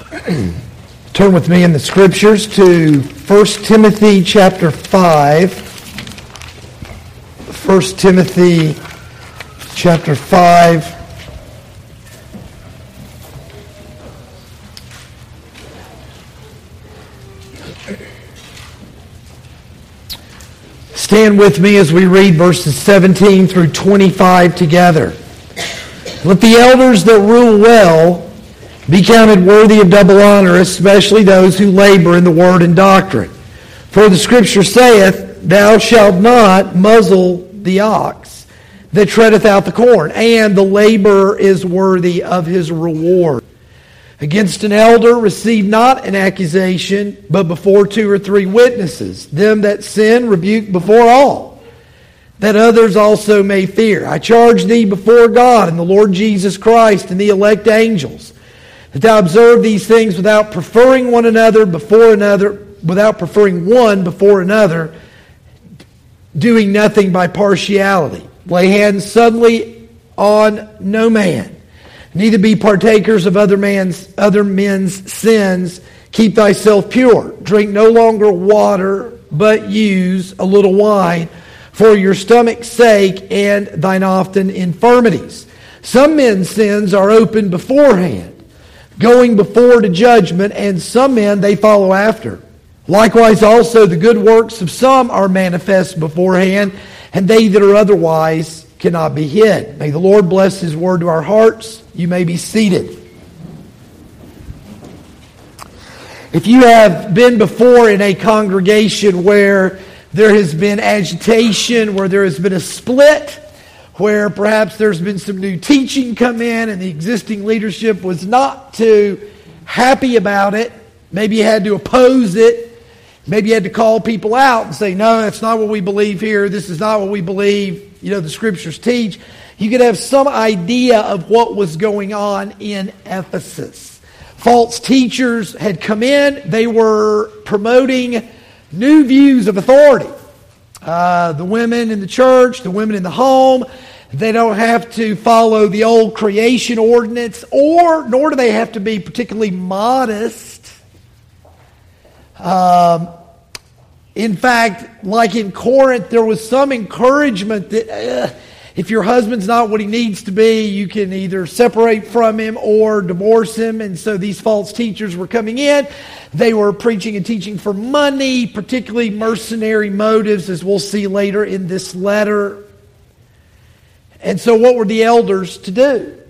Turn with me in the Scriptures to 1 Timothy chapter 5. 1 Timothy chapter 5. Stand with me as we read verses 17 through 25 together. Let the elders that rule well be counted worthy of double honor, especially those who labor in the word and doctrine. For the Scripture saith, Thou shalt not muzzle the ox that treadeth out the corn, and the laborer is worthy of his reward. Against an elder receive not an accusation, but before 2 or 3 witnesses. Them that sin rebuke before all, that others also may fear. I charge thee before God and the Lord Jesus Christ and the elect angels, that thou observe these things without preferring one before another, doing nothing by partiality. Lay hands suddenly on no man. Neither be partakers of other men's sins. Keep thyself pure. Drink no longer water, but use a little wine for your stomach's sake and thine often infirmities. Some men's sins are open beforehand, going before to judgment, and some men they follow after. Likewise also the good works of some are manifest beforehand, and they that are otherwise cannot be hid. May the Lord bless His word to our hearts. You may be seated. If you have been before in a congregation where there has been agitation, where there has been a split, where perhaps there's been some new teaching come in and the existing leadership was not too happy about it, maybe you had to oppose it, maybe you had to call people out and say, no, that's not what we believe here, this is not what we believe, the Scriptures teach. You could have some idea of what was going on in Ephesus. False teachers had come in, they were promoting new views of authority. The women in the church, the women in the home, they don't have to follow the old creation ordinance, nor do they have to be particularly modest. In fact, like in Corinth, there was some encouragement that if your husband's not what he needs to be, you can either separate from him or divorce him. And so these false teachers were coming in. They were preaching and teaching for money, particularly mercenary motives, as we'll see later in this letter. And so what were the elders to do?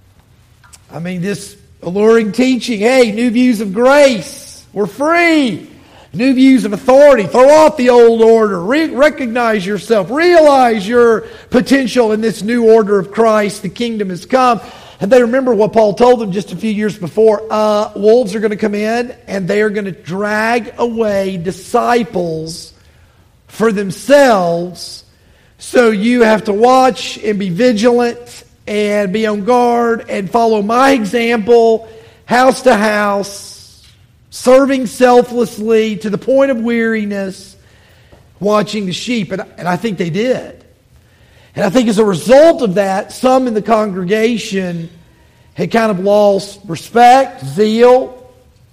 This alluring teaching, hey, new views of grace, we're free. New views of authority, throw off the old order, recognize yourself, realize your potential in this new order of Christ, the kingdom has come. And they remember what Paul told them just a few years before, wolves are going to come in and they are going to drag away disciples for themselves. So you have to watch and be vigilant and be on guard and follow my example, house to house, serving selflessly to the point of weariness, watching the sheep. And I think they did. And I think as a result of that, some in the congregation had kind of lost respect, zeal,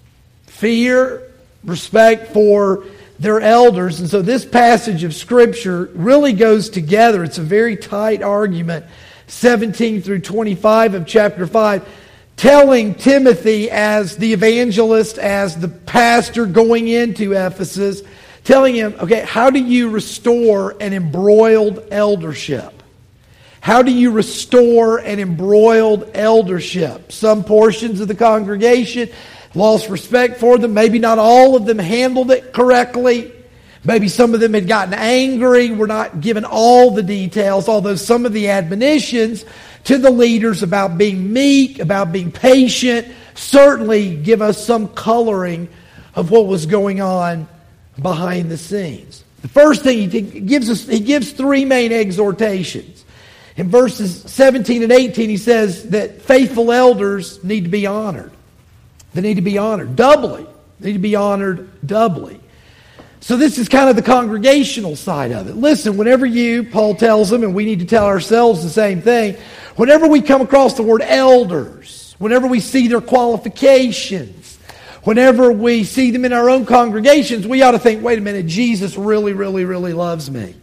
fear, respect for their elders. And so this passage of Scripture really goes together. It's a very tight argument, 17 through 25 of chapter 5, telling Timothy as the evangelist, as the pastor going into Ephesus, telling him, okay, how do you restore an embroiled eldership? How do you restore an embroiled eldership? Some portions of the congregation lost respect for them. Maybe not all of them handled it correctly. Maybe some of them had gotten angry. We're not given all the details, although some of the admonitions to the leaders about being meek, about being patient, certainly give us some coloring of what was going on behind the scenes. The first thing he gives 3 main exhortations. In verses 17 and 18, he says that faithful elders need to be honored. They need to be honored doubly. They need to be honored doubly. So this is kind of the congregational side of it. Listen, whenever Paul tells them, and we need to tell ourselves the same thing, whenever we come across the word elders, whenever we see their qualifications, whenever we see them in our own congregations, we ought to think, wait a minute, Jesus really, really, really loves me.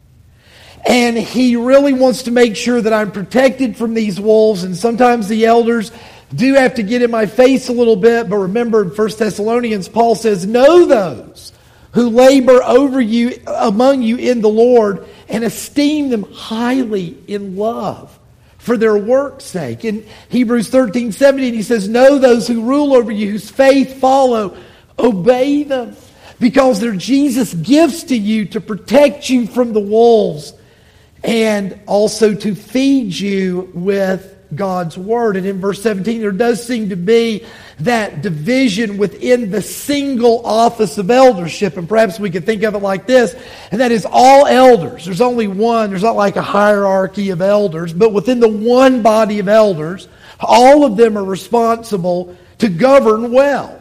And He really wants to make sure that I'm protected from these wolves. And sometimes the elders do have to get in my face a little bit. But remember, in 1 Thessalonians, Paul says, know those who labor over you, among you in the Lord, and esteem them highly in love for their work's sake. In Hebrews 13:17, he says, know those who rule over you, whose faith follow, obey them, because they're Jesus' gifts to you to protect you from the wolves, and also to feed you with God's Word. And in verse 17, there does seem to be that division within the single office of eldership. And perhaps we could think of it like this, and that is all elders. There's only one. There's not like a hierarchy of elders, but within the one body of elders, all of them are responsible to govern well,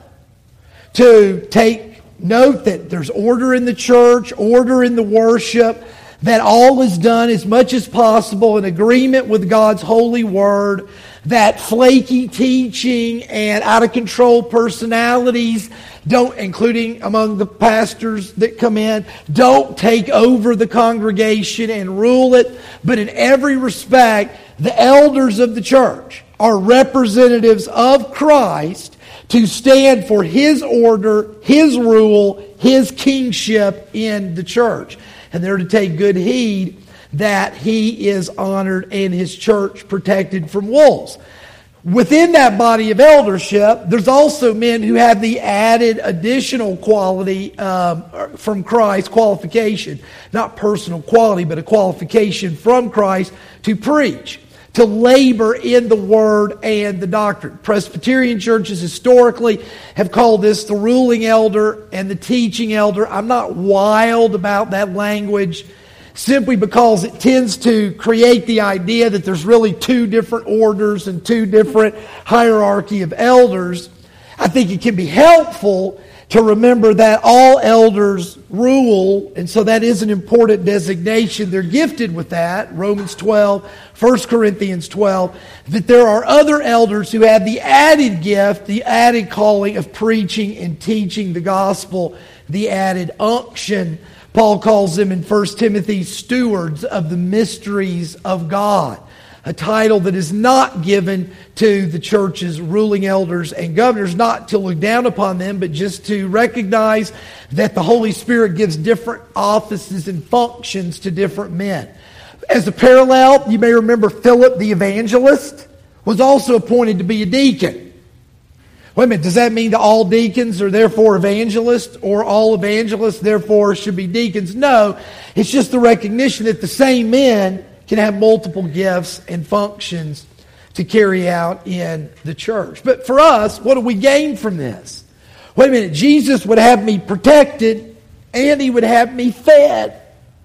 to take note that there's order in the church, order in the worship, that all is done as much as possible in agreement with God's holy word, that flaky teaching and out-of-control personalities don't, including among the pastors that come in, don't take over the congregation and rule it. But in every respect, the elders of the church are representatives of Christ to stand for His order, His rule, His kingship in the church. And they're to take good heed that He is honored and His church protected from wolves. Within that body of eldership, there's also men who have the added additional quality from Christ, qualification. Not personal quality, but a qualification from Christ to preach, to labor in the Word and the doctrine. Presbyterian churches historically have called this the ruling elder and the teaching elder. I'm not wild about that language simply because it tends to create the idea that there's really two different orders and two different hierarchy of elders. I think it can be helpful to remember that all elders rule, and so that is an important designation. They're gifted with that. Romans 12, 1 Corinthians 12, that there are other elders who have the added gift, the added calling of preaching and teaching the gospel, the added unction. Paul calls them in 1 Timothy stewards of the mysteries of God, a title that is not given to the church's ruling elders and governors, not to look down upon them, but just to recognize that the Holy Spirit gives different offices and functions to different men. As a parallel, you may remember Philip the evangelist was also appointed to be a deacon. Wait a minute, does that mean that all deacons are therefore evangelists, or all evangelists therefore should be deacons? No, it's just the recognition that the same men can have multiple gifts and functions to carry out in the church. But for us, what do we gain from this? Wait a minute, Jesus would have me protected and He would have me fed.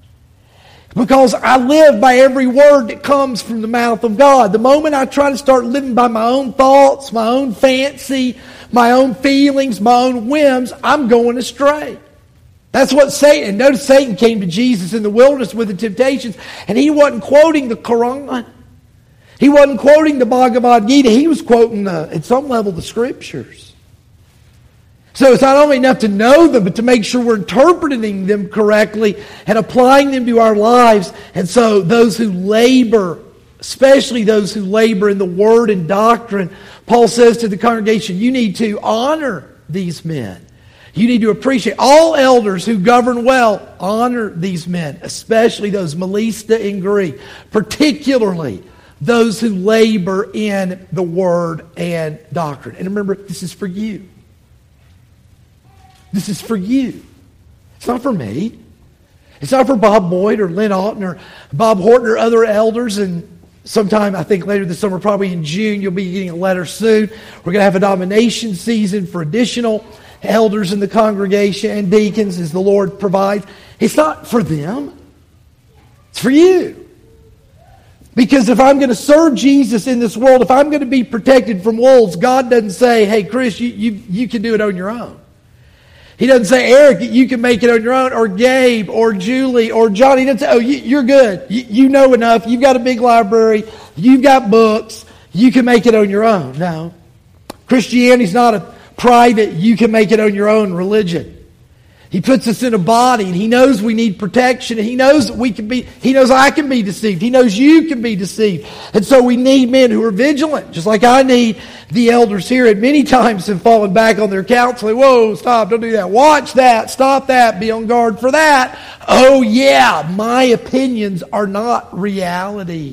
Because I live by every word that comes from the mouth of God. The moment I try to start living by my own thoughts, my own fancy, my own feelings, my own whims, I'm going astray. That's what Satan, notice Satan came to Jesus in the wilderness with the temptations, and he wasn't quoting the Quran. He wasn't quoting the Bhagavad Gita. He was quoting, at some level, the Scriptures. So it's not only enough to know them, but to make sure we're interpreting them correctly and applying them to our lives. And so those who labor, especially those who labor in the Word and doctrine, Paul says to the congregation, you need to honor these men. You need to appreciate all elders who govern well. Honor these men, especially those Melista in Greek, particularly those who labor in the Word and doctrine. And remember, this is for you. This is for you. It's not for me. It's not for Bob Boyd or Lynn Alton or Bob Horton or other elders. And sometime, I think later this summer, probably in June, you'll be getting a letter soon. We're going to have a nomination season for additional elders in the congregation and deacons as the Lord provides. It's not for them. It's for you. Because if I'm going to serve Jesus in this world, if I'm going to be protected from wolves, God doesn't say, hey, Chris, you can do it on your own. He doesn't say, Eric, you can make it on your own, or Gabe, or Julie, or John. He doesn't say, oh, you're good. You know enough. You've got a big library. You've got books. You can make it on your own. No. Christianity's not a private, you can make it on your own religion. He puts us in a body, and He knows we need protection, and He knows that He knows I can be deceived. He knows you can be deceived. And so we need men who are vigilant, just like I need the elders here at many times have fallen back on their counseling. Whoa, stop, don't do that. Watch that, stop that, be on guard for that. Oh yeah, my opinions are not reality.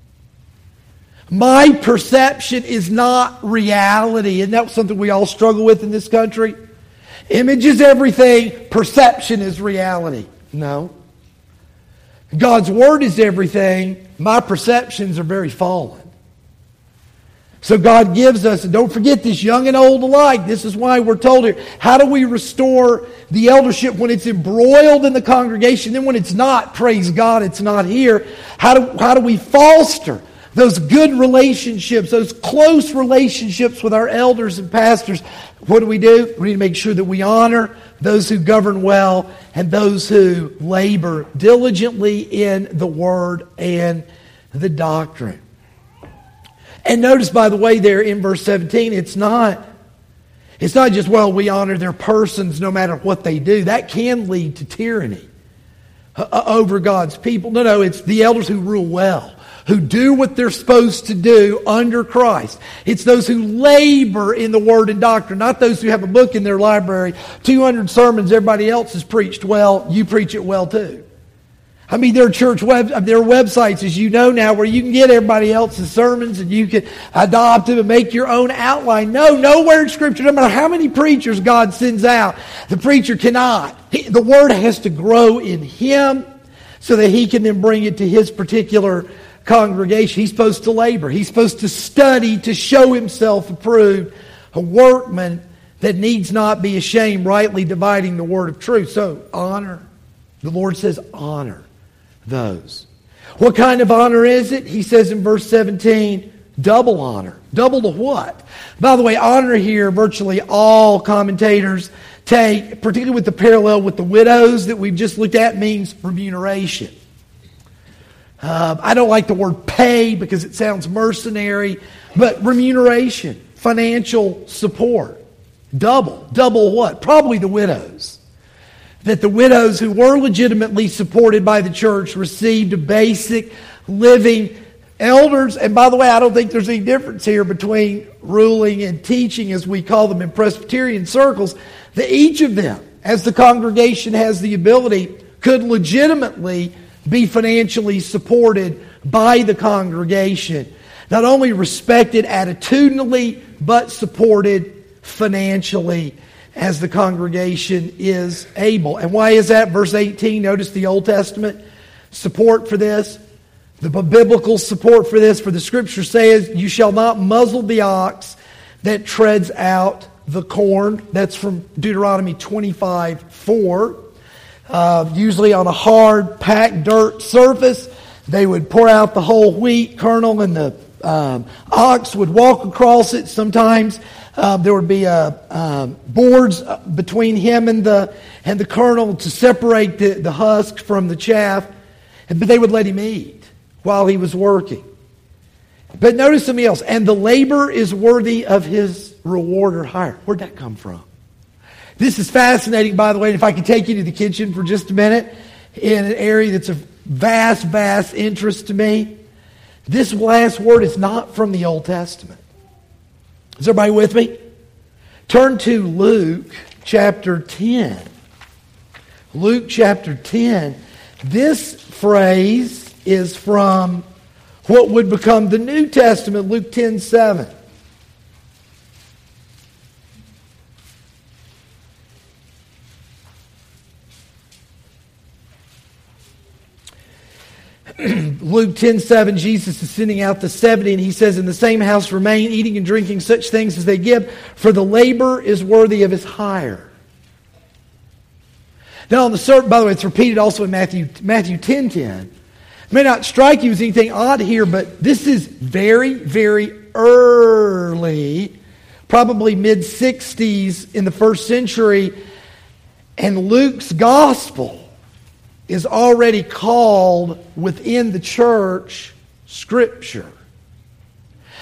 My perception is not reality. And that's something we all struggle with in this country. Image is everything. Perception is reality. No. God's Word is everything. My perceptions are very fallen. So God gives us, and don't forget this, young and old alike. This is why we're told here. How do we restore the eldership when it's embroiled in the congregation? Then when it's not, praise God, it's not here. How do we foster those good relationships, those close relationships with our elders and pastors? What do? We need to make sure that we honor those who govern well and those who labor diligently in the Word and the doctrine. And notice, by the way, there in verse 17, it's not just, well, we honor their persons no matter what they do. That can lead to tyranny over God's people. No, it's the elders who rule well, who do what they're supposed to do under Christ. It's those who labor in the Word and doctrine, not those who have a book in their library, 200 sermons everybody else has preached well, you preach it well too. I mean, there are there are websites, as you know now, where you can get everybody else's sermons and you can adopt them and make your own outline. No, nowhere in Scripture, no matter how many preachers God sends out, the preacher cannot. The Word has to grow in him so that he can then bring it to his particular congregation. He's supposed to labor. He's supposed to study to show himself approved, a workman that needs not be ashamed, rightly dividing the word of truth. So, honor. The Lord says honor those. What kind of honor is it? He says in verse 17, double honor. Double to what? By the way, honor here, virtually all commentators take, particularly with the parallel with the widows that we've just looked at, means remuneration. I don't like the word pay because it sounds mercenary, but remuneration, financial support. Double. Double what? Probably the widows. That the widows who were legitimately supported by the church received a basic living. Elders, and by the way, I don't think there's any difference here between ruling and teaching, as we call them in Presbyterian circles, that each of them, as the congregation has the ability, could legitimately be financially supported by the congregation. Not only respected attitudinally, but supported financially as the congregation is able. And why is that? Verse 18, notice the Old Testament support for this. The biblical support for this, for the Scripture says, you shall not muzzle the ox that treads out the corn. That's from Deuteronomy 25:4. Usually on a hard, packed dirt surface, they would pour out the whole wheat kernel and the ox would walk across it. Sometimes there would be boards between him and the kernel to separate the husk from the chaff. But they would let him eat while he was working. But notice something else. And the labor is worthy of his reward or hire. Where'd that come from? This is fascinating, by the way. If I could take you to the kitchen for just a minute, in an area that's of vast, vast interest to me. This last word is not from the Old Testament. Is everybody with me? Turn to Luke chapter 10. Luke chapter 10. This phrase is from what would become the New Testament, Luke 10:7. Luke 10:7, Jesus is sending out the 70, and he says, in the same house remain, eating and drinking such things as they give, for the labor is worthy of his hire. Now, on the by the way, it's repeated also in Matthew 10:10. It may not strike you as anything odd here, but this is very, very early, probably mid-60s in the first century, and Luke's gospel is already called within the church Scripture.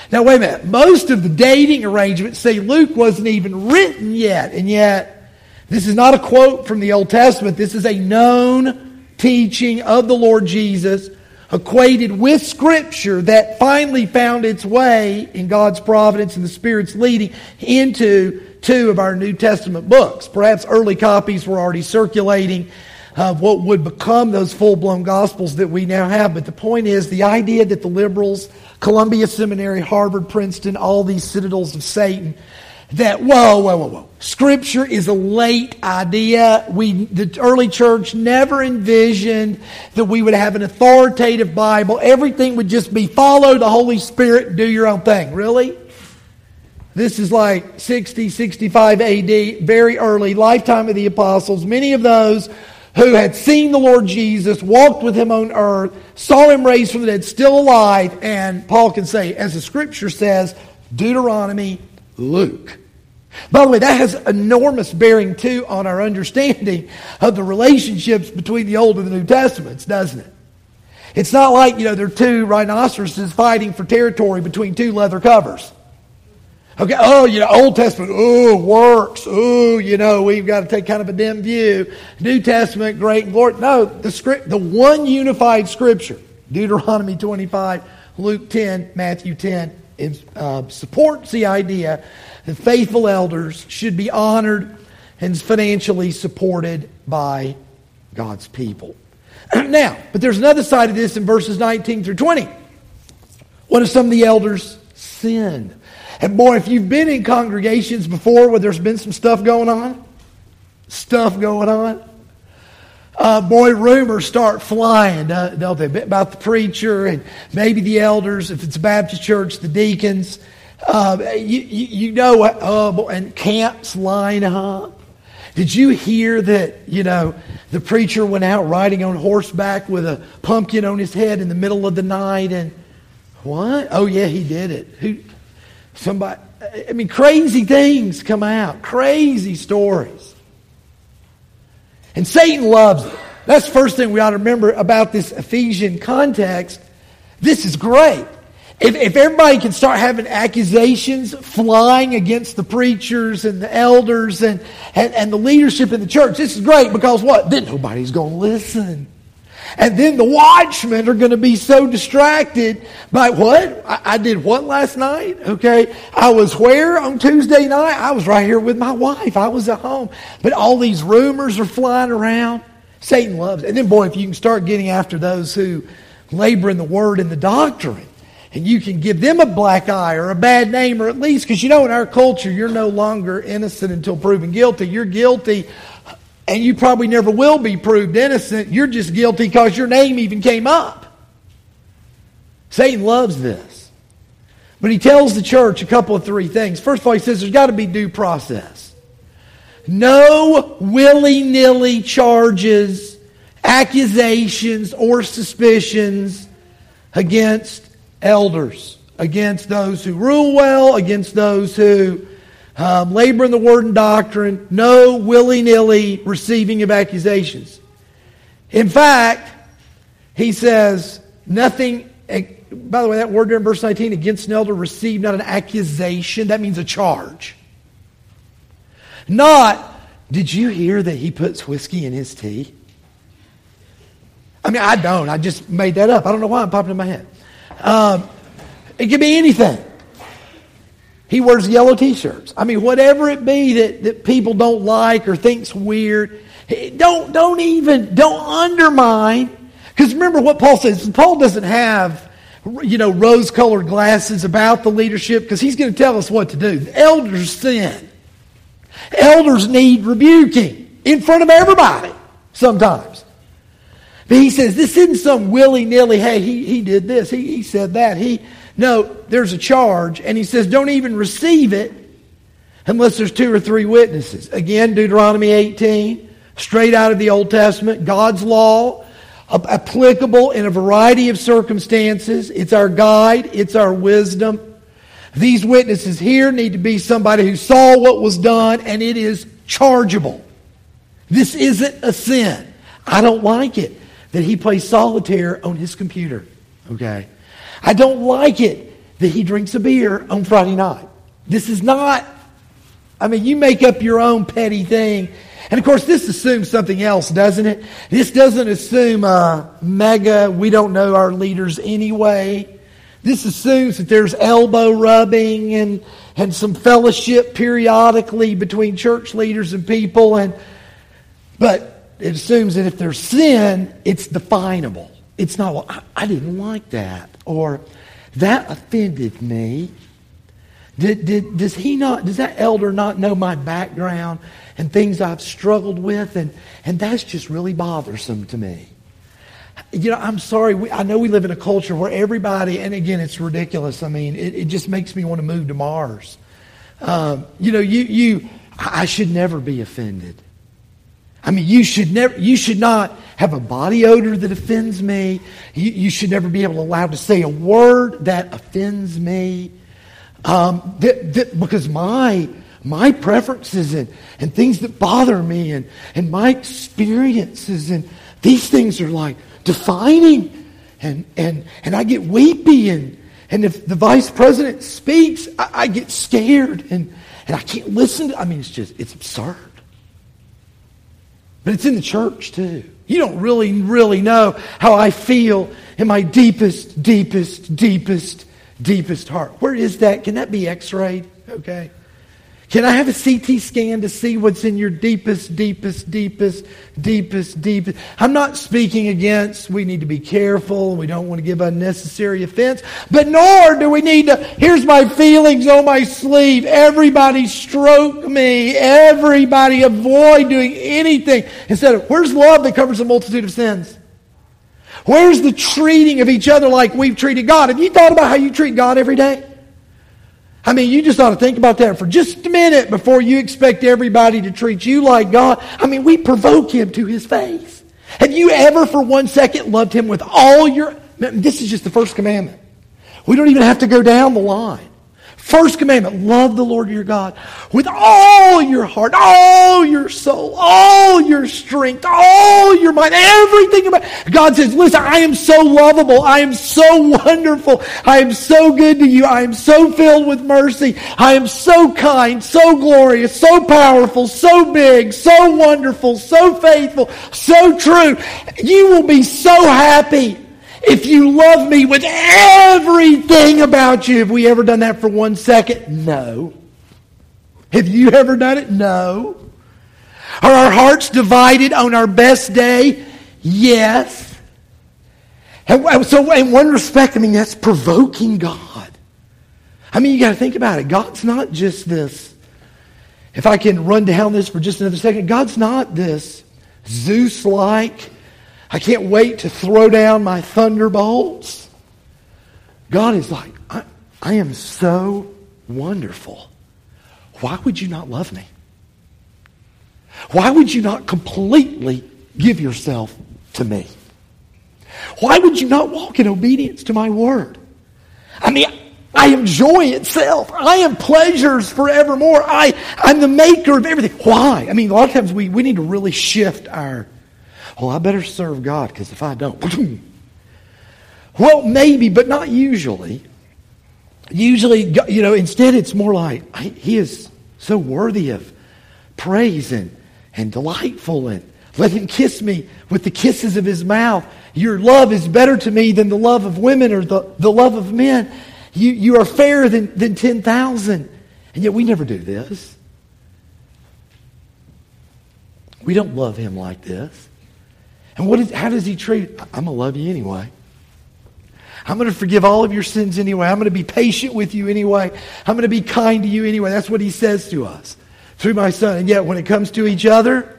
Now, wait a minute. Most of the dating arrangements say Luke wasn't even written yet. And yet, this is not a quote from the Old Testament. This is a known teaching of the Lord Jesus, equated with Scripture, that finally found its way in God's providence and the Spirit's leading into two of our New Testament books. Perhaps early copies were already circulating of what would become those full-blown Gospels that we now have. But the point is, the idea that the liberals, Columbia Seminary, Harvard, Princeton, all these citadels of Satan, that, whoa. Scripture is a late idea. The early church never envisioned that we would have an authoritative Bible. Everything would just be follow the Holy Spirit and do your own thing. Really? This is like 60, 65 AD, very early, lifetime of the apostles. Many of those who had seen the Lord Jesus, walked with Him on earth, saw Him raised from the dead, still alive. And Paul can say, as the Scripture says, Deuteronomy, Luke. By the way, that has enormous bearing, too, on our understanding of the relationships between the Old and the New Testaments, doesn't it? It's not like, there are two rhinoceroses fighting for territory between two leather covers. Okay, Old Testament, works. We've got to take kind of a dim view. New Testament, great and glorious. No, the one unified Scripture, Deuteronomy 25, Luke 10, Matthew 10, supports the idea that faithful elders should be honored and financially supported by God's people. Now, but there's another side of this in verses 19 through 20. What if some of the elders sinned? And boy, if you've been in congregations before where there's been some stuff going on, rumors start flying, don't they? About the preacher and maybe the elders, if it's a Baptist church, the deacons. And camps line up. Did you hear that, the preacher went out riding on horseback with a pumpkin on his head in the middle of the night? And what? Oh, yeah, he did it. Crazy things come out. Crazy stories. And Satan loves it. That's the first thing we ought to remember about this Ephesian context. This is great. If everybody can start having accusations flying against the preachers and the elders and the leadership in the church, this is great because what? Then nobody's going to listen. And then the watchmen are going to be so distracted by what? I did what last night? Okay. I was where on Tuesday night? I was right here with my wife. I was at home. But all these rumors are flying around. Satan loves it. And then, boy, if you can start getting after those who labor in the word and the doctrine, and you can give them a black eye or a bad name, or at least, because in our culture, you're no longer innocent until proven guilty. You're guilty, and you probably never will be proved innocent. You're just guilty because your name even came up. Satan loves this. But he tells the church a couple of three things. First of all, he says there's got to be due process. No willy-nilly charges, accusations, or suspicions against elders, against those who rule well, against those who labor in the word and doctrine. No willy-nilly receiving of accusations. In fact, he says nothing. By the way, that word there in verse 19, against an elder, receive not an accusation. That means a charge. Not, did you hear that he puts whiskey in his tea? I don't. I just made that up. I don't know why it popped in my head. It could be anything. He wears yellow t-shirts. Whatever it be that people don't like or think's weird, don't undermine. Because remember what Paul says. Paul doesn't have, rose-colored glasses about the leadership because he's going to tell us what to do. The elders sin. Elders need rebuking in front of everybody sometimes. But he says this isn't some willy-nilly, hey, he did this, he said that. No, there's a charge, and he says don't even receive it unless there's 2 or 3 witnesses. Again, Deuteronomy 18, straight out of the Old Testament, God's law, applicable in a variety of circumstances. It's our guide, it's our wisdom. These witnesses here need to be somebody who saw what was done, and it is chargeable. This isn't a sin. I don't like it that he plays solitaire on his computer. Okay? I don't like it that he drinks a beer on Friday night. This is not, you make up your own petty thing. And of course, this assumes something else, doesn't it? This doesn't assume we don't know our leaders anyway. This assumes that there's elbow rubbing and some fellowship periodically between church leaders and people. But it assumes that if there's sin, it's definable. It's not, well, I didn't like that. Or that offended me. Does that elder not know my background and things I've struggled with? And that's just really bothersome to me. I'm sorry. I know we live in a culture where everybody, and again, it's ridiculous. It just makes me want to move to Mars. I should never be offended. You should not have a body odor that offends me. You should never be allowed to say a word that offends me. Because my preferences and things that bother me and my experiences and these things are like defining and I get weepy and if the vice president speaks, I get scared and I can't listen to, it's absurd. But it's in the church too. You don't really, really know how I feel in my deepest heart. Where is that? Can that be x-rayed? Okay. Can I have a CT scan to see what's in your deepest? I'm not speaking against, we need to be careful. We don't want to give unnecessary offense. But nor do we need to, here's my feelings on my sleeve. Everybody stroke me. Everybody avoid doing anything. Instead of, where's love that covers a multitude of sins? Where's the treating of each other like we've treated God? Have you thought about how you treat God every day? You just ought to think about that for just a minute before you expect everybody to treat you like God. We provoke Him to His face. Have you ever for 1 second loved Him with all your... This is just the first commandment. We don't even have to go down the line. First commandment, love the Lord your God with all your heart, all your soul, all your strength, all your mind, everything about it. God says, listen, I am so lovable. I am so wonderful. I am so good to you. I am so filled with mercy. I am so kind, so glorious, so powerful, so big, so wonderful, so faithful, so true. You will be so happy if you love me with everything about you. Have we ever done that for 1 second? No. Have you ever done it? No. Are our hearts divided on our best day? Yes. And so in one respect, that's provoking God. You got to think about it. God's not just this. If I can run down this for just another second, God's not this Zeus-like, I can't wait to throw down my thunderbolts. God is like, I am so wonderful. Why would you not love me? Why would you not completely give yourself to me? Why would you not walk in obedience to my word? I am joy itself. I am pleasures forevermore. I'm the maker of everything. Why? A lot of times we need to really shift our... Well, I better serve God because if I don't... Well, maybe, but not usually. Usually, instead it's more like, He is so worthy of praise and delightful, and let Him kiss me with the kisses of His mouth. Your love is better to me than the love of women or the love of men. You are fairer than 10,000. And yet we never do this. We don't love Him like this. And how does He treat it? I'm going to love you anyway. I'm going to forgive all of your sins anyway. I'm going to be patient with you anyway. I'm going to be kind to you anyway. That's what He says to us through my Son. And yet when it comes to each other,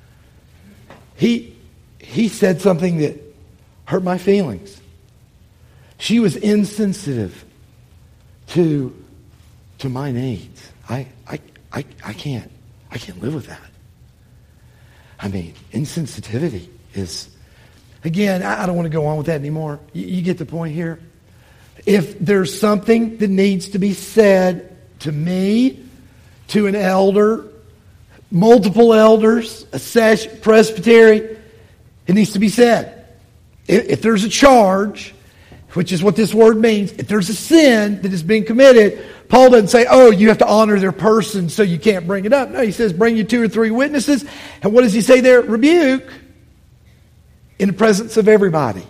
He said something that hurt my feelings. She was insensitive to my needs. I can't live with that. Insensitivity is, again, I don't want to go on with that anymore. You get the point here? If there's something that needs to be said to me, to an elder, multiple elders, a presbytery, it needs to be said. If there's a charge, which is what this word means. If there's a sin that has been committed, Paul doesn't say, oh, you have to honor their person so you can't bring it up. No, he says, bring you 2 or 3 witnesses. And what does he say there? Rebuke in the presence of everybody.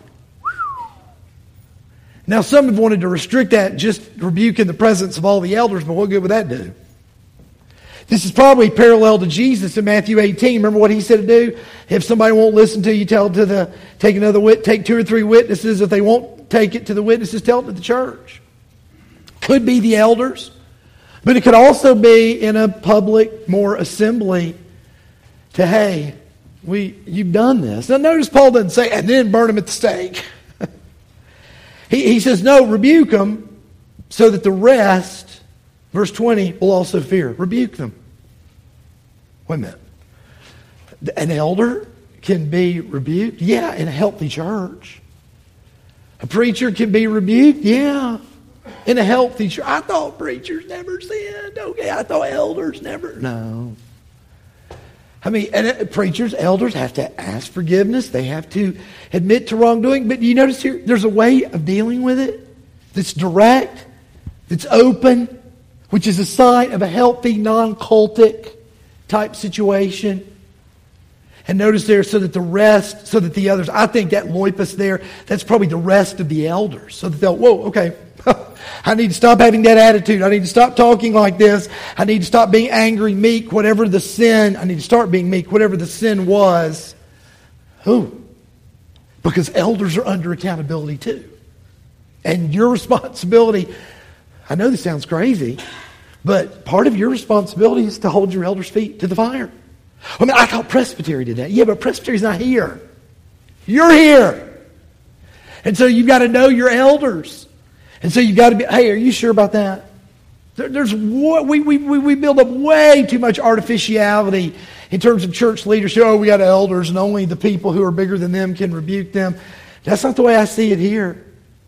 Now, some have wanted to restrict that, just rebuke in the presence of all the elders, but what good would that do? This is probably parallel to Jesus in Matthew 18. Remember what he said to do? If somebody won't listen to you, take 2 or 3 witnesses. If they won't take it to the witnesses, tell it to the church. Could be the elders, but it could also be in a public, more assembly to, hey, you've done this. Now notice Paul doesn't say, and then burn them at the stake. He says, no, rebuke them so that the rest, verse 20, will also fear. Rebuke them. Wait a minute. An elder can be rebuked? Yeah, in a healthy church. A preacher can be rebuked? Yeah, in a healthy church. I thought preachers never sinned. Okay, I thought elders never. No. I mean, and preachers, elders have to ask forgiveness. They have to admit to wrongdoing. But you notice here, there's a way of dealing with it that's direct, that's open, which is a sign of a healthy, non-cultic type situation. And notice there, so that the others, I think that loipos there, that's probably the rest of the elders. So that they'll, whoa, okay, I need to stop having that attitude. I need to stop talking like this. I need to stop being angry, meek, whatever the sin. I need to start being meek, whatever the sin was. Who? Because elders are under accountability too. And your responsibility, I know this sounds crazy, but part of your responsibility is to hold your elders' feet to the fire. I mean, I thought Presbytery did that. Yeah, but Presbytery's not here. You're here. And so you've got to know your elders. And so you've got to be, hey, are you sure about that? We build up way too much artificiality in terms of church leadership. Oh, we got elders and only the people who are bigger than them can rebuke them. That's not the way I see it here.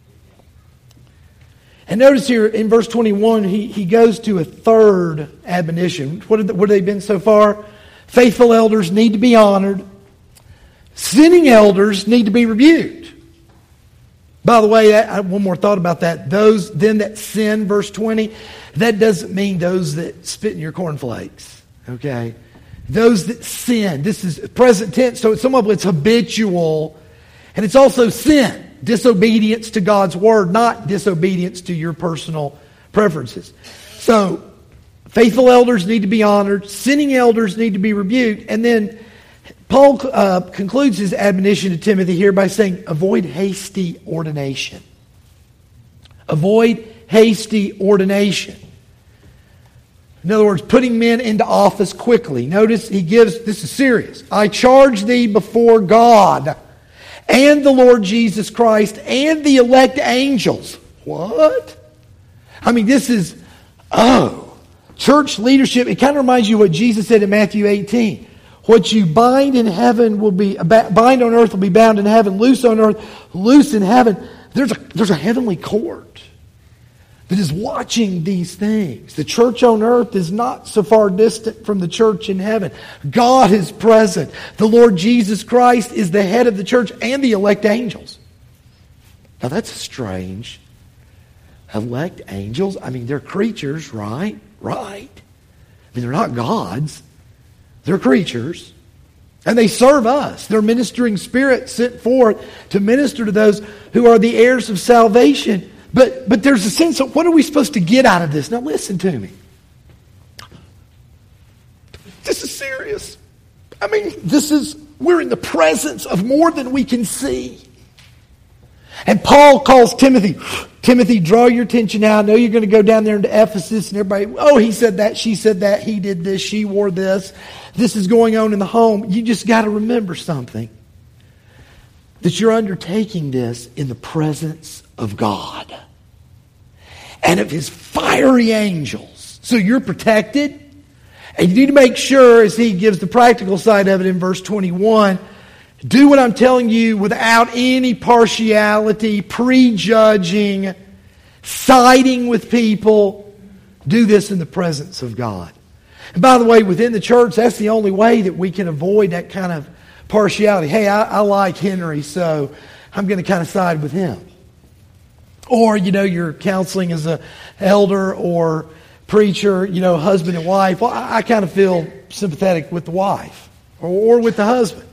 And notice here in verse 21, he goes to a third admonition. What have they been so far? Faithful elders need to be honored. Sinning elders need to be rebuked. By the way, one more thought about that. Those then that sin, verse 20, that doesn't mean those that spit in your cornflakes. Okay? Those that sin. This is present tense, so some of it's habitual. And it's also sin. Disobedience to God's word, not disobedience to your personal preferences. So, faithful elders need to be honored. Sinning elders need to be rebuked. And then Paul concludes his admonition to Timothy here by saying, avoid hasty ordination. Avoid hasty ordination. In other words, putting men into office quickly. Notice he gives, this is serious. I charge thee before God and the Lord Jesus Christ and the elect angels. What? I mean, this is, church leadership. It kind of reminds you of what Jesus said in Matthew 18. What you bind in heaven will be, bind on earth will be bound in heaven, loose on earth, loose in heaven. There's a heavenly court that is watching these things. The church on earth is not so far distant from the church in heaven. God is present. The Lord Jesus Christ is the head of the church and the elect angels. Now that's strange. Elect angels? I mean, they're creatures, right? Right. I mean, they're not gods. They're creatures. And they serve us. They're ministering spirits sent forth to minister to those who are the heirs of salvation. But there's a sense of, what are we supposed to get out of this? Now listen to me. This is serious. I mean, we're in the presence of more than we can see. And Paul calls Timothy, draw your attention now. I know you're going to go down there into Ephesus and everybody, oh, he said that, she said that, he did this, she wore this. This is going on in the home. You just got to remember something. That you're undertaking this in the presence of God. And of His fiery angels. So you're protected. And you need to make sure, as he gives the practical side of it in verse 21, do what I'm telling you without any partiality, prejudging, siding with people. Do this in the presence of God. And by the way, within the church, that's the only way that we can avoid that kind of partiality. Hey, I like Henry, so I'm going to kind of side with him. Or, you're counseling as a elder or preacher, husband and wife. Well, I kind of feel sympathetic with the wife or with the husband.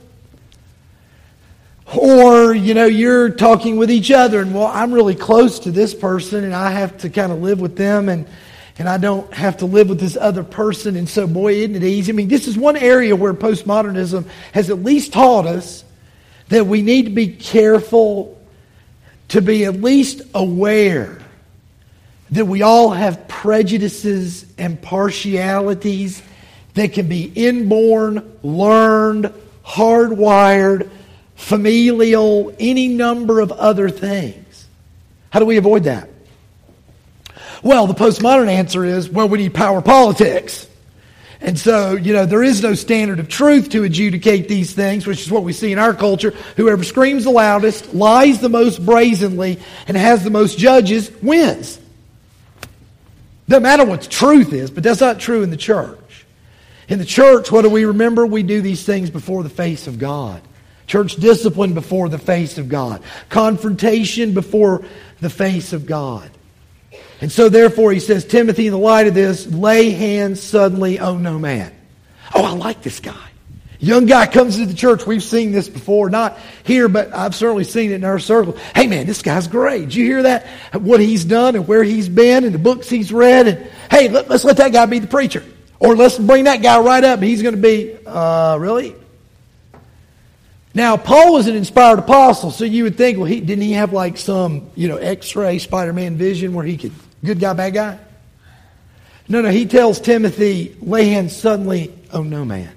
Or, you're talking with each other and, well, I'm really close to this person and I have to kind of live with them and I don't have to live with this other person. And so, boy, isn't it easy? I mean, this is one area where postmodernism has at least taught us that we need to be careful to be at least aware that we all have prejudices and partialities that can be inborn, learned, hardwired, familial, any number of other things. How do we avoid that? Well, the postmodern answer is, we need power politics. And so, there is no standard of truth to adjudicate these things, which is what we see in our culture. Whoever screams the loudest, lies the most brazenly, and has the most judges wins. Doesn't matter what the truth is, but that's not true in the church. In the church, what do we remember? We do these things before the face of God. Church discipline before the face of God. Confrontation before the face of God. And so therefore he says, Timothy, in the light of this, lay hands suddenly on no man. Oh, I like this guy. Young guy comes to the church. We've seen this before. Not here, but I've certainly seen it in our circle. Hey man, this guy's great. Did you hear that? What he's done and where he's been and the books he's read. And hey, let's let that guy be the preacher. Or let's bring that guy right up and he's going to be, really? Now, Paul was an inspired apostle, so you would think, well, didn't he have like some, X-ray Spider-Man vision where he could, good guy, bad guy? No, he tells Timothy, lay hands suddenly on no man.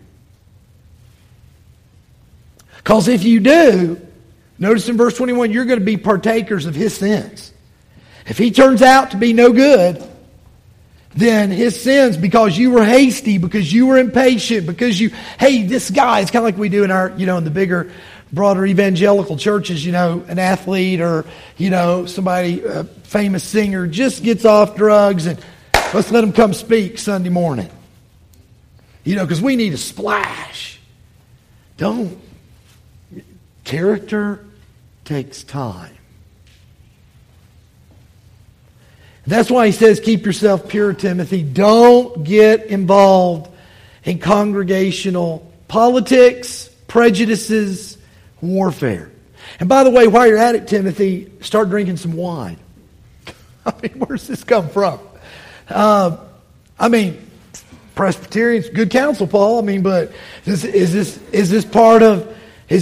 Because if you do, notice in verse 21, you're going to be partakers of his sins. If he turns out to be no good, then his sins, because you were hasty, because you were impatient, because this guy, it's kind of like we do in our, in the bigger, broader evangelical churches, an athlete or, somebody, a famous singer just gets off drugs and let's let him come speak Sunday morning. Because we need a splash. Don't. Character takes time. That's why he says, keep yourself pure, Timothy. Don't get involved in congregational politics, prejudices, warfare. And by the way, while you're at it, Timothy, start drinking some wine. I mean, where's this come from? Presbyterians, good counsel, Paul. But is this part of,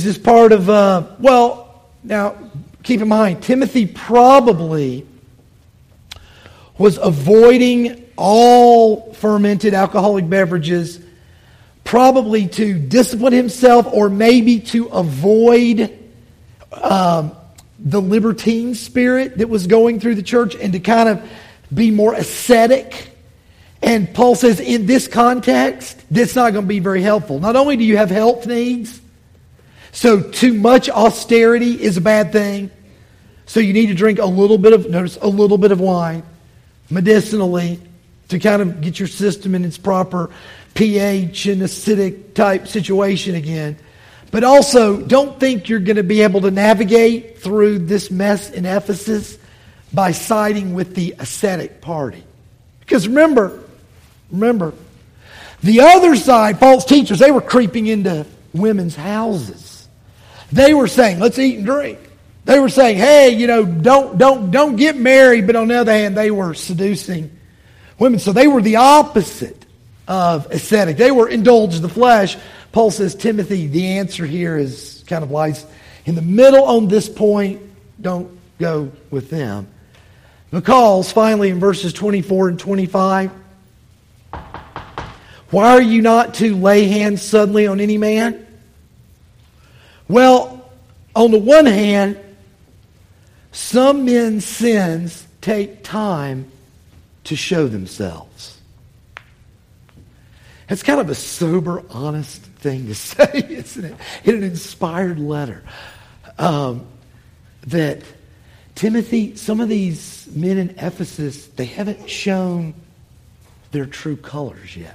now, keep in mind, Timothy probably was avoiding all fermented alcoholic beverages, probably to discipline himself or maybe to avoid the libertine spirit that was going through the church and to kind of be more ascetic. And Paul says in this context, that's not going to be very helpful. Not only do you have health needs, so too much austerity is a bad thing. So you need to drink a little bit of wine. Medicinally, to kind of get your system in its proper pH and acidic type situation again. But also, don't think you're going to be able to navigate through this mess in Ephesus by siding with the ascetic party. Because remember, the other side, false teachers, they were creeping into women's houses. They were saying, let's eat and drink. They were saying, hey, don't get married. But on the other hand, they were seducing women. So they were the opposite of ascetic. They were indulged in the flesh. Paul says, Timothy, the answer here is kind of lies in the middle on this point. Don't go with them. Because finally in verses 24 and 25, why are you not to lay hands suddenly on any man? Well, on the one hand, some men's sins take time to show themselves. It's kind of a sober, honest thing to say, isn't it? In an inspired letter. That Timothy, some of these men in Ephesus, they haven't shown their true colors yet.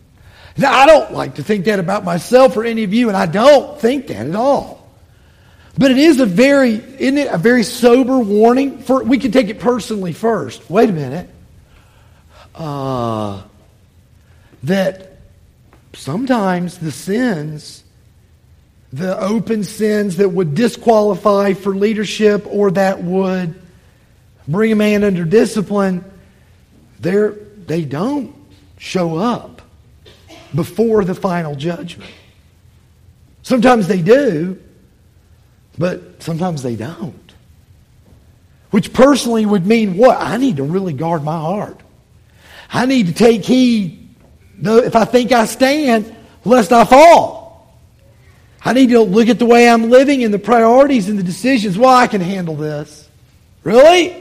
Now, I don't like to think that about myself or any of you, and I don't think that at all. But isn't it a very sober warning? We can take it personally first. Wait a minute. That sometimes the sins, the open sins that would disqualify for leadership or that would bring a man under discipline, they don't show up before the final judgment. Sometimes they do, but sometimes they don't. Which personally would mean what? I need to really guard my heart. I need to take heed, if I think I stand, lest I fall. I need to look at the way I'm living and the priorities and the decisions. Well, I can handle this. Really?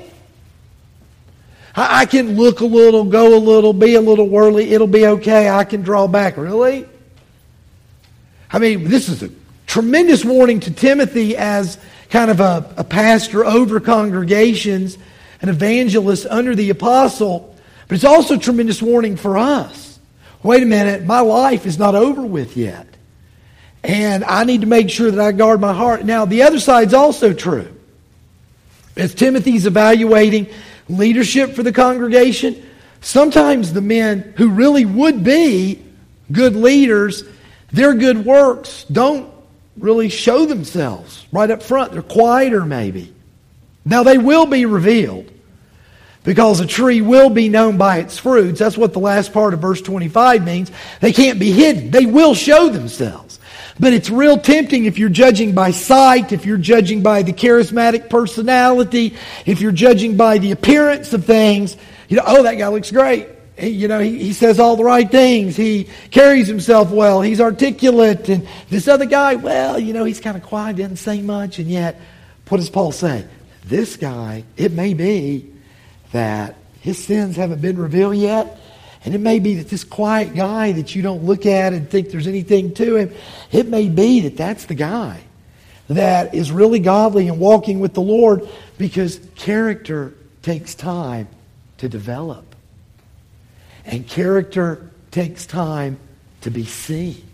I can look a little, go a little, be a little worldly. It'll be okay. I can draw back. Really? I mean, this is a tremendous warning to Timothy as kind of a pastor over congregations, an evangelist under the apostle. But it's also a tremendous warning for us. Wait a minute, my life is not over with yet. And I need to make sure that I guard my heart. Now, the other side's also true. As Timothy's evaluating leadership for the congregation, sometimes the men who really would be good leaders, their good works don't really show themselves right up front. They're quieter maybe. Now they will be revealed because a tree will be known by its fruits. That's what the last part of verse 25 means. They can't be hidden. They will show themselves. But it's real tempting if you're judging by sight, if you're judging by the charismatic personality, if you're judging by the appearance of things. Oh, that guy looks great. He says all the right things. He carries himself well. He's articulate. And this other guy, well, he's kind of quiet, doesn't say much. And yet, what does Paul say? This guy, it may be that his sins haven't been revealed yet. And it may be that this quiet guy that you don't look at and think there's anything to him, it may be that that's the guy that is really godly and walking with the Lord, because character takes time to develop. And character takes time to be seen.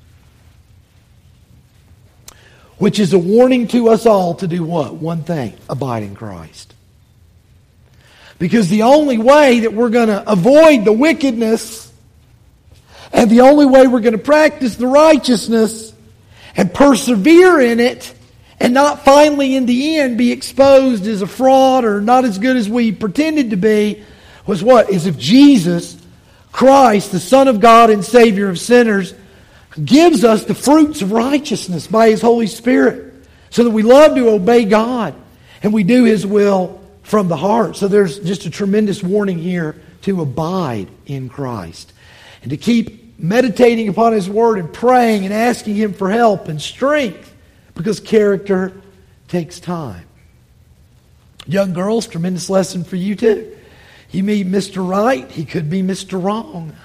Which is a warning to us all to do what? One thing: abide in Christ. Because the only way that we're going to avoid the wickedness, and the only way we're going to practice the righteousness and persevere in it, and not finally in the end be exposed as a fraud or not as good as we pretended to be, was what? Is if Jesus Christ, the Son of God and Savior of sinners, gives us the fruits of righteousness by His Holy Spirit, so that we love to obey God and we do His will from the heart. So there's just a tremendous warning here to abide in Christ and to keep meditating upon His Word and praying and asking Him for help and strength, because character takes time. Young girls, tremendous lesson for you too. You meet Mr. Right, he could be Mr. Wrong.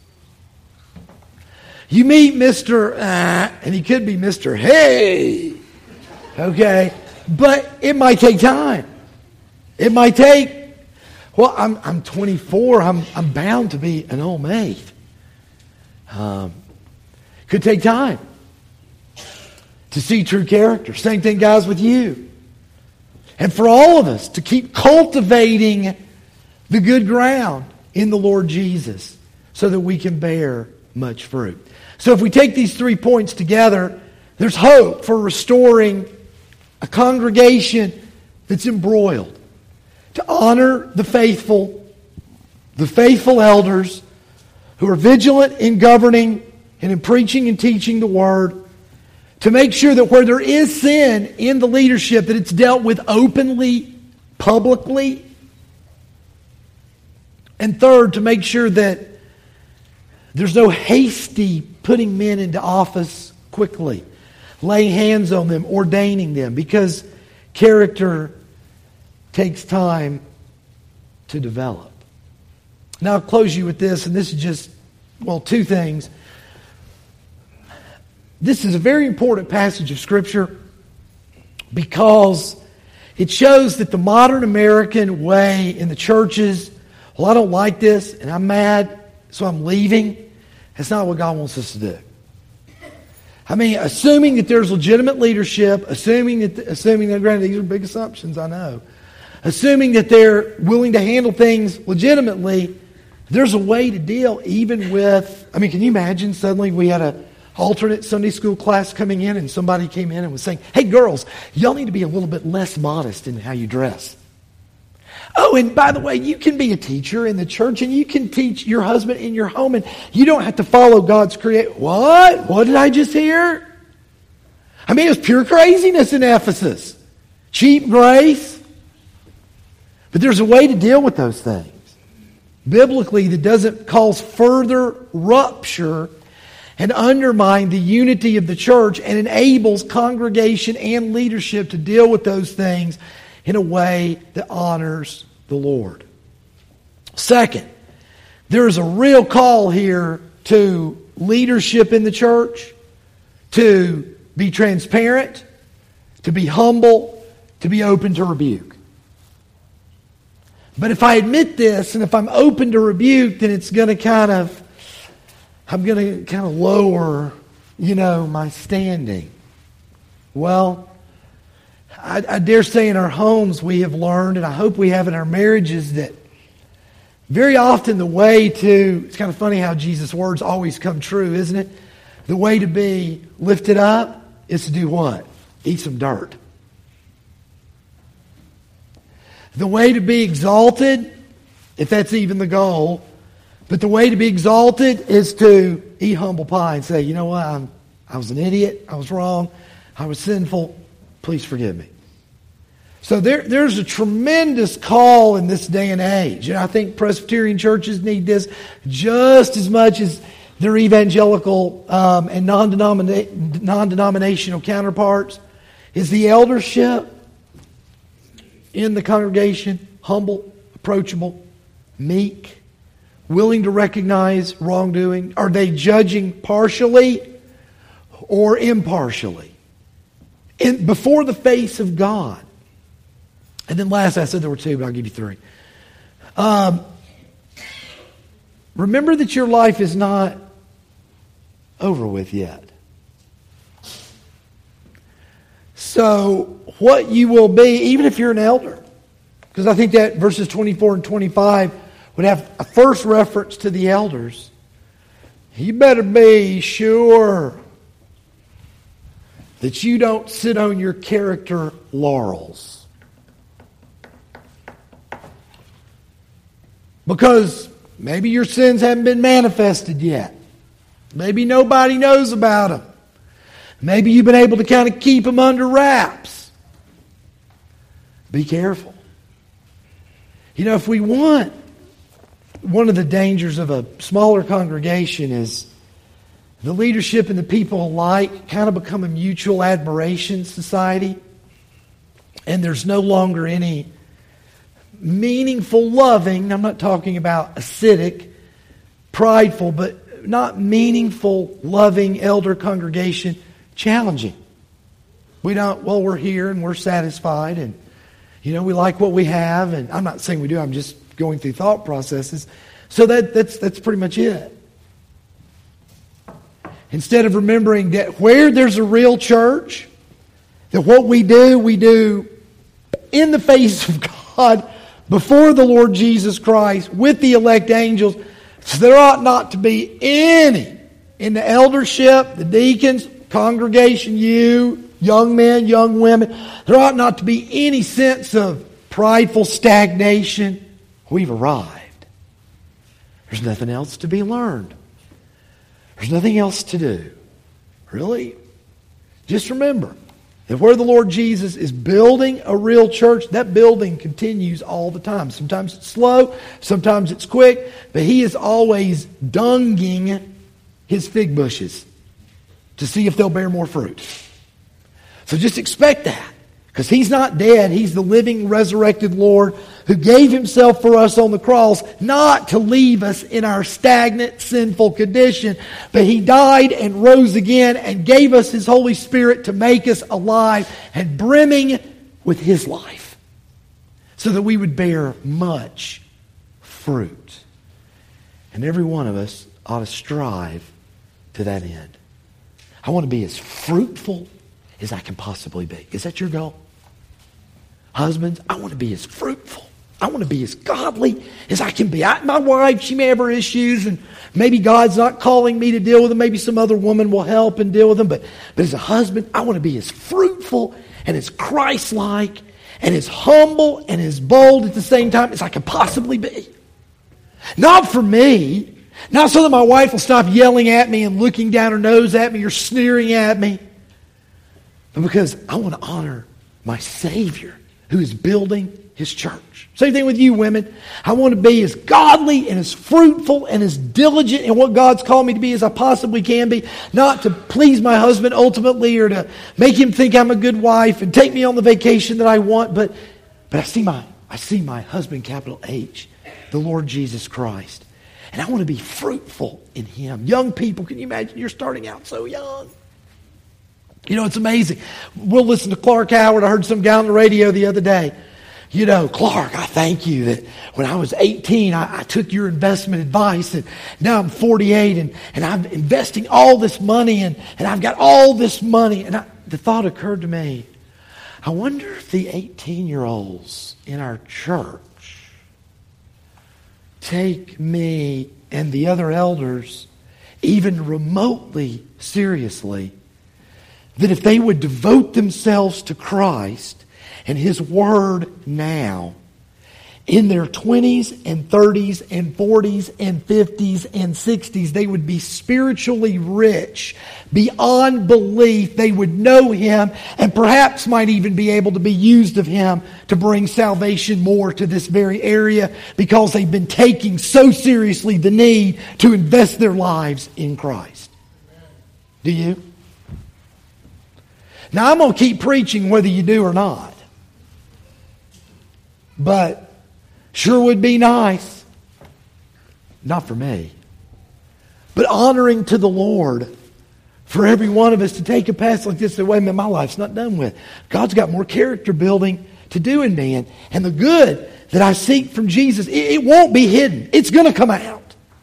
You meet Mr. And he could be Mr. Hey. Okay? But it might take time. It might take, well, I'm 24. I'm bound to be an old maid. Could take time to see true character. Same thing, guys, with you. And for all of us to keep cultivating the good ground in the Lord Jesus so that we can bear much fruit. So if we take these 3 points together, there's hope for restoring a congregation that's embroiled. To honor the faithful elders who are vigilant in governing and in preaching and teaching the Word. To make sure that where there is sin in the leadership, that it's dealt with openly, publicly. And third, to make sure that there's no hasty putting men into office quickly, laying hands on them, ordaining them, because character takes time to develop. Now I'll close you with this, and this is just, two things. This is a very important passage of Scripture because it shows that the modern American way in the churches, I don't like this and I'm mad, so I'm leaving. That's not what God wants us to do. I mean, assuming that there's legitimate leadership, assuming that, granted, these are big assumptions, I know. Assuming that they're willing to handle things legitimately, there's a way to deal even with, I mean, can you imagine suddenly we had a alternate Sunday school class coming in and somebody came in and was saying, hey girls, y'all need to be a little bit less modest in how you dress. Oh, and by the way, you can be a teacher in the church and you can teach your husband in your home and you don't have to follow God's create. What? What did I just hear? I mean, it was pure craziness in Ephesus. Cheap grace. But there's a way to deal with those things. Biblically, that doesn't cause further rupture and undermine the unity of the church and enables congregation and leadership to deal with those things in a way that honors the Lord. Second, there is a real call here to leadership in the church, to be transparent, to be humble, to be open to rebuke. But if I admit this and if I'm open to rebuke, then it's going to I'm going to lower, my standing. Well, I dare say in our homes we have learned, and I hope we have in our marriages, that very often the way to, it's kind of funny how Jesus' words always come true, isn't it? The way to be lifted up is to do what? Eat some dirt. The way to be exalted, if that's even the goal, but the way to be exalted is to eat humble pie and say, you know what, I was an idiot, I was wrong, I was sinful, please forgive me. So there's a tremendous call in this day and age. And I think Presbyterian churches need this just as much as their evangelical and non-denominational counterparts. Is the eldership in the congregation humble, approachable, meek, willing to recognize wrongdoing? Are they judging partially or impartially? Before the face of God. And then last, I said there were two, but I'll give you three. Remember that your life is not over with yet. So what you will be, even if you're an elder, because I think that verses 24 and 25 would have a first reference to the elders. You better be sure that you don't sit on your character laurels. Because maybe your sins haven't been manifested yet. Maybe nobody knows about them. Maybe you've been able to kind of keep them under wraps. Be careful. If we want, one of the dangers of a smaller congregation is the leadership and the people alike kind of become a mutual admiration society. And there's no longer any meaningful loving. I'm not talking about acidic, prideful, but not meaningful, loving elder congregation. Challenging. We're here and we're satisfied and, we like what we have. And I'm not saying we do, I'm just going through thought processes. So that's pretty much it. Instead of remembering that where there's a real church, that what we do in the face of God, before the Lord Jesus Christ, with the elect angels. So there ought not to be any in the eldership, the deacons, congregation, you, young men, young women. There ought not to be any sense of prideful stagnation. We've arrived. There's nothing else to be learned. There's nothing else to do. Really? Just remember that where the Lord Jesus is building a real church, that building continues all the time. Sometimes it's slow, sometimes it's quick, but He is always dunging His fig bushes to see if they'll bear more fruit. So just expect that. Because He's not dead. He's the living, resurrected Lord who gave Himself for us on the cross, not to leave us in our stagnant, sinful condition, but He died and rose again and gave us His Holy Spirit to make us alive and brimming with His life, so that we would bear much fruit. And every one of us ought to strive to that end. I want to be as fruitful as I can possibly be. Is that your goal? Husbands, I want to be as fruitful. I want to be as godly as I can be. My wife, she may have her issues, and maybe God's not calling me to deal with them. Maybe some other woman will help and deal with them. But as a husband, I want to be as fruitful and as Christ-like and as humble and as bold at the same time as I can possibly be. Not for me. Not so that my wife will stop yelling at me and looking down her nose at me or sneering at me. But because I want to honor my Savior who is building His church. Same thing with you women. I want to be as godly and as fruitful and as diligent in what God's called me to be as I possibly can be. Not to please my husband ultimately or to make him think I'm a good wife and take me on the vacation that I want. But I see my husband, capital H, the Lord Jesus Christ. And I want to be fruitful in Him. Young people, can you imagine? You're starting out so young. You know, it's amazing. We'll listen to Clark Howard. I heard some guy on the radio the other day. You know, Clark, I thank you that when I was 18, I took your investment advice, and now I'm 48, and I'm investing all this money, and I've got all this money. And the thought occurred to me, I wonder if the 18-year-olds in our church take me and the other elders even remotely seriously, that if they would devote themselves to Christ and His Word now, in their 20s and 30s and 40s and 50s and 60s, they would be spiritually rich beyond belief. They would know Him and perhaps might even be able to be used of Him to bring salvation more to this very area because they've been taking so seriously the need to invest their lives in Christ. Do you? Now, I'm going to keep preaching whether you do or not. But sure would be nice. Not for me. But honoring to the Lord for every one of us to take a path like this and say, wait a minute, my life's not done with. God's got more character building to do in me. And the good that I seek from Jesus, it won't be hidden. It's going to come out.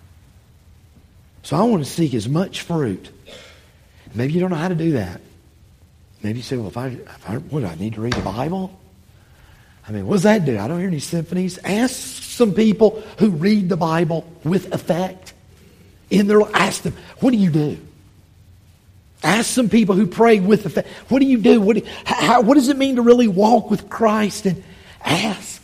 So I want to seek as much fruit. Maybe you don't know how to do that. Maybe you say, well, what do I need to read the Bible? I mean, what does that do? I don't hear any symphonies. Ask some people who read the Bible with effect. Ask them, what do you do? Ask some people who pray with effect. What do you do? What does it mean to really walk with Christ? And ask.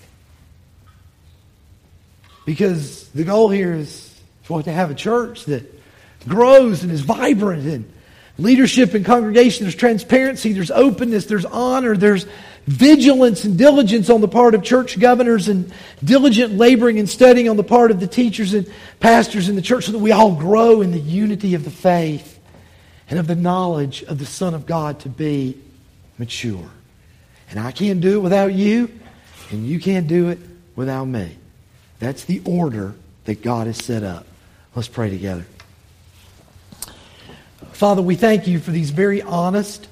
Because the goal here is to have a church that grows and is vibrant and leadership and congregation. There's transparency, there's openness, there's honor, there's vigilance and diligence on the part of church governors and diligent laboring and studying on the part of the teachers and pastors in the church so that we all grow in the unity of the faith and of the knowledge of the Son of God to be mature. And I can't do it without you, and you can't do it without me. That's the order that God has set up. Let's pray together. Father, we thank you for these very honest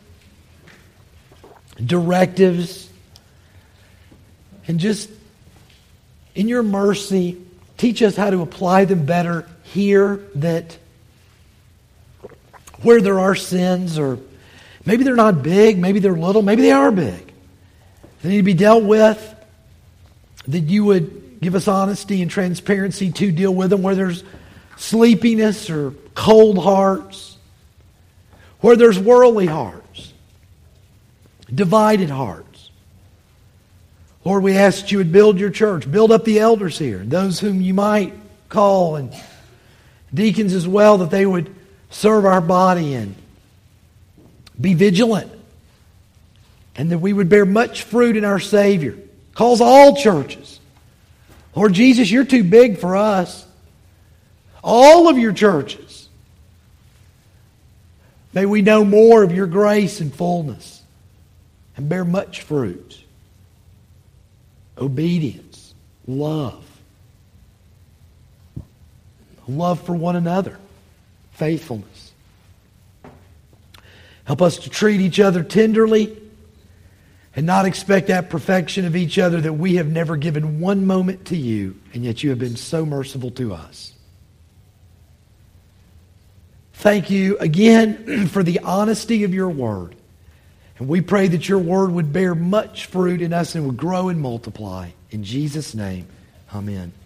directives. And just in your mercy, teach us how to apply them better here, that where there are sins, or maybe they're not big, maybe they're little, maybe they are big, they need to be dealt with, that you would give us honesty and transparency to deal with them, where there's sleepiness or cold hearts, where there's worldly hearts, divided hearts. Lord, we ask that you would build your church, build up the elders here, those whom you might call, and deacons as well, that they would serve our body and be vigilant, and that we would bear much fruit in our Savior. Calls all churches. Lord Jesus, you're too big for us. All of your churches. May we know more of your grace and fullness and bear much fruit. Obedience, love. Love for one another. Faithfulness. Help us to treat each other tenderly and not expect that perfection of each other that we have never given one moment to you, and yet you have been so merciful to us. Thank you again for the honesty of your word. And we pray that your word would bear much fruit in us and would grow and multiply. In Jesus' name, amen.